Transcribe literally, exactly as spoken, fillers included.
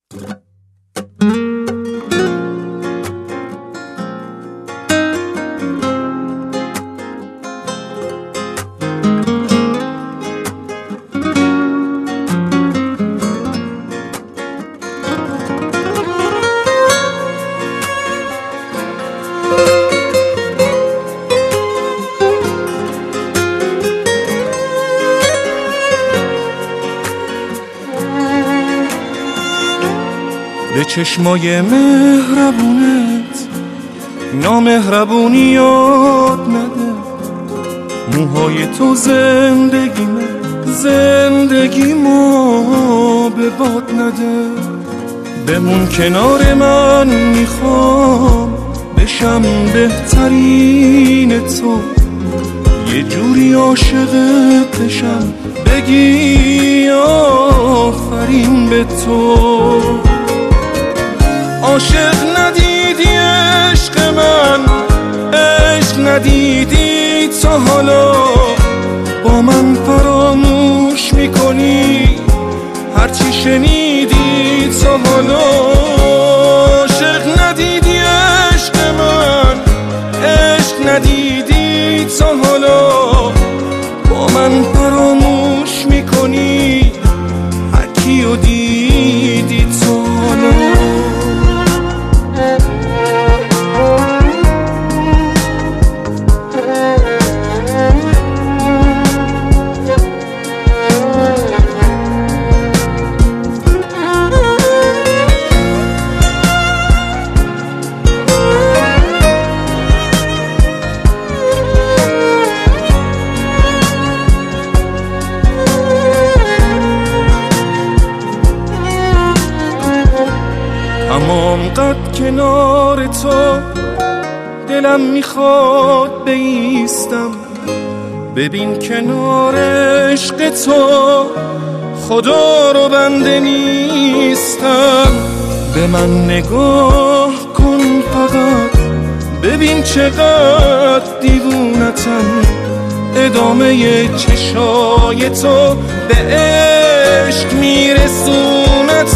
به چشمای مهربونت نامهربونی یاد نده، موهای تو زندگیمه زندگیمو به باد نده. بمون کنار من، میخوام بشم بهترین تو، یه جوری عاشقت بشم بگی آفرین به تو. عاشق ندیدی عشق من، عشق ندیدی تا حالا، با من فراموش میکنی هرچی شنیدی تا حالا. عاشق ندیدی عشق من، عشق ندیدی تا حالا، با من فراموش میکنی هرکی رو دیدی تا حالا. تمام قد کنار تو دلم میخواد بایستم، ببین کنار عشق تو خدا رو بنده نیستم. به من نگاه کن فقط، ببین چقدر دیوونتم، ادامه چشای تو به عشق میرسونتم.